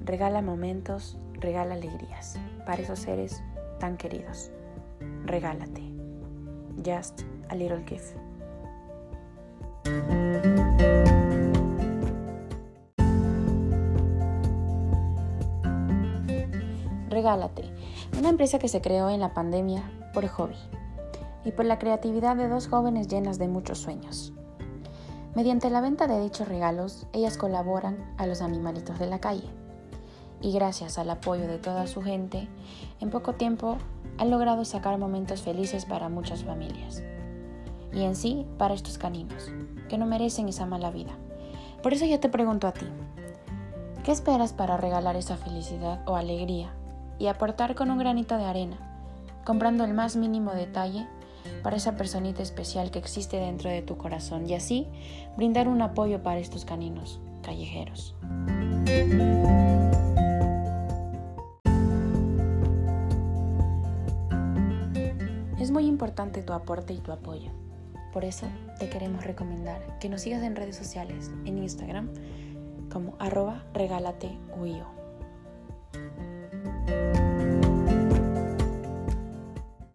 regala momentos, regala alegrías para esos seres tan queridos. Regálate. Just a little gift. Regálate, una empresa que se creó en la pandemia por hobby y por la creatividad de dos jóvenes llenas de muchos sueños. Mediante la venta de dichos regalos, ellas colaboran a los animalitos de la calle y gracias al apoyo de toda su gente, en poco tiempo han logrado sacar momentos felices para muchas familias y en sí para estos caninos, que no merecen esa mala vida. Por eso yo te pregunto a ti, ¿qué esperas para regalar esa felicidad o alegría y aportar con un granito de arena, comprando el más mínimo detalle para esa personita especial que existe dentro de tu corazón y así brindar un apoyo para estos caninos callejeros? Es muy importante tu aporte y tu apoyo. Por eso te queremos recomendar que nos sigas en redes sociales, en Instagram, como @regalateUIO.